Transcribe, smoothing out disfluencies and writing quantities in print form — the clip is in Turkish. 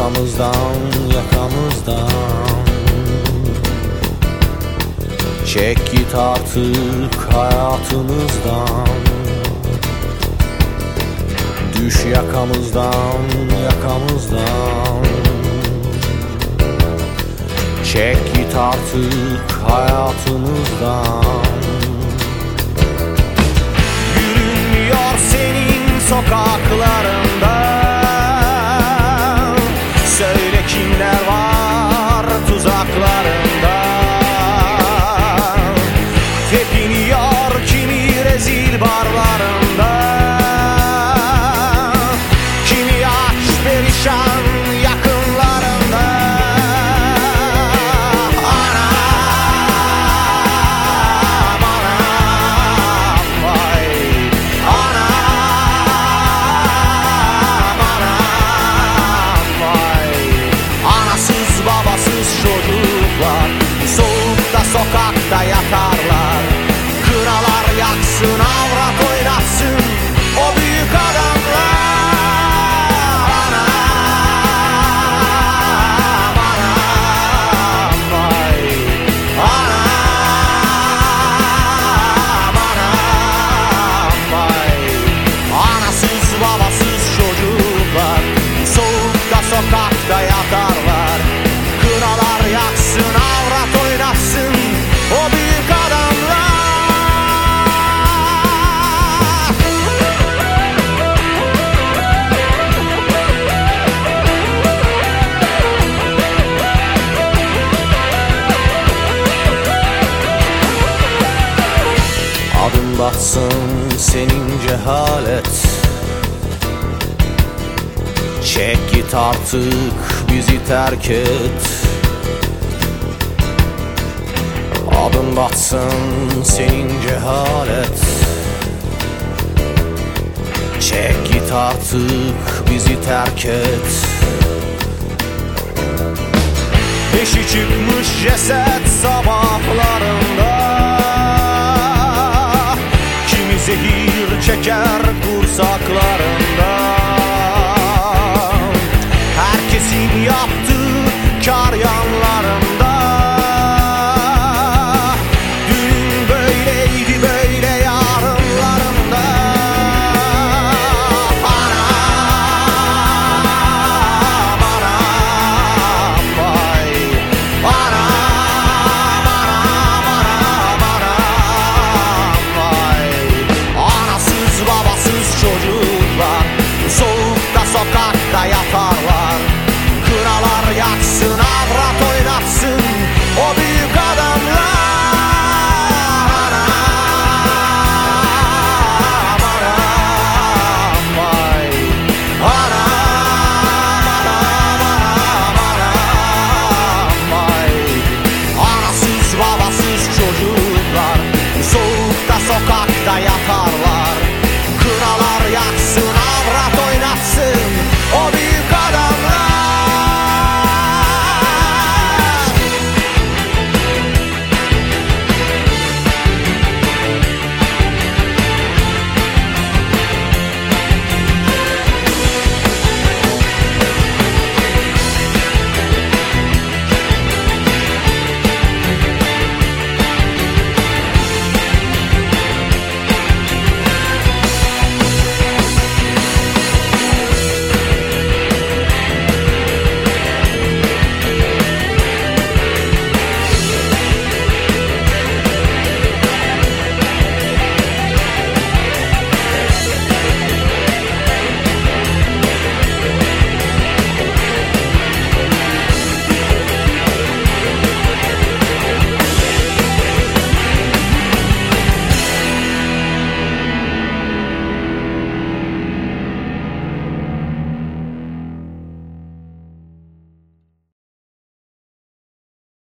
yakamızdan, yakamızdan. Çek git artık hayatımızdan. Düş yakamızdan, yakamızdan. Çek git artık hayatımızdan. Yürünmüyor senin sokaklarında. Söyle kimler var tuzaklarında. Tepiniyor kimi rezil barlarında. Kimi aç perişan yakınlarında. Anam, anam, vay. Anam, anam, vay. Anasız babasız çocuklar soğukta sokakta yatarlar. Kınalar yaksın, avrat oynatsın o büyük adamlar. Anam, anam, vay. Anam, anam, vay. Anasız babasız çocuklar soğukta sokakta yatarlar. Kınalar yaksın, avrat oynatsın o büyük adamlar. Adım batsın senin cehalet. Çek git artık bizi terk et. Adım batsın senin cehalet. Çek git artık bizi terk et. Beşi çıkmış ceset